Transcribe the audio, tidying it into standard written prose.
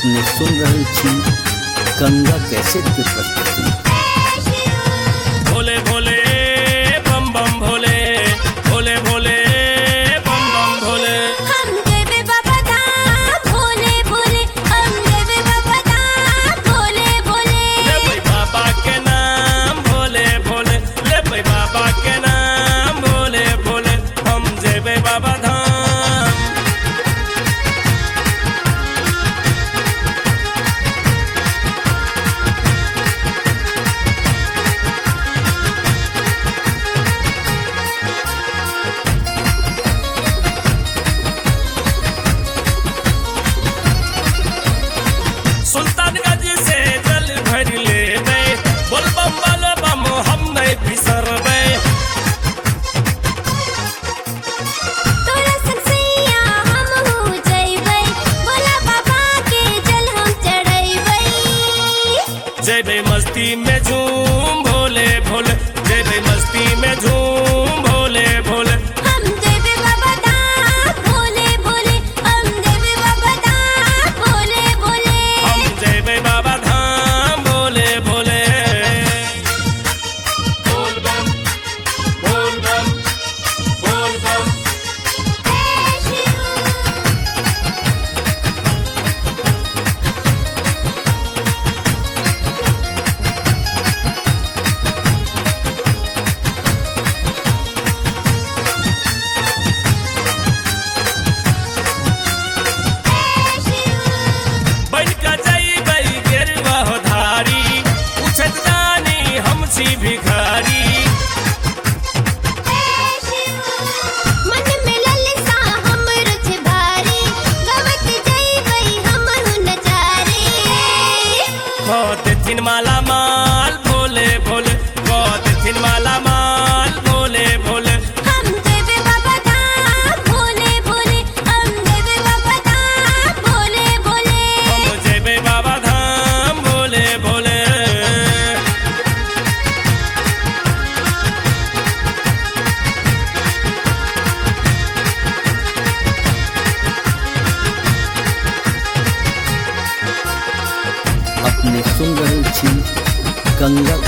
अपने सुन रहल छी गंगा कैसेट के प्रस्तुति। भोले भोले बम बम भोले, भोले भोले बम बम भोले। हम देवे बाबा धाम भोले भोले, हम देवे बाबा धाम भोले भोले। ले भाई बाबा के नाम भोले भोले, ले भाई बाबा के नाम भोले भोले। हम जेबे बाबा धाम। सुल्तानगंज से जल भर लेबे, बोल बम बोल बम हम नहीं बिसरबे। तोरा संगसैया हम हो जइबै, भोला बाबा के जल हम चढ़ैबै। जेबे मस्ती में झूम भोले भोले, जेबे मस्ती में झूम भोले भोले। हम देवे बाबा धाम भोले भोले, हम देवे बाबा धाम भोले भोले। हम जेबे बाबा धाम भोले भोले। बोल बम बोल बम बोल बम। बन का जइबै गेरुआ हो धारी, पूछत जानी हम छी भिखारी। मन में ललसा हमरो छे भारी, गवत जइबै हमहु नचारी। खो देथिन माला माल भोले भोले, खो देथिन माला माल भोले भोले। हम देवे बाबा धाम भोले भोले, हम देवे बाबा धाम भोले भोले। हम जेबे बाबा धाम भोले भोले। अपने सुन रहल छी गंगा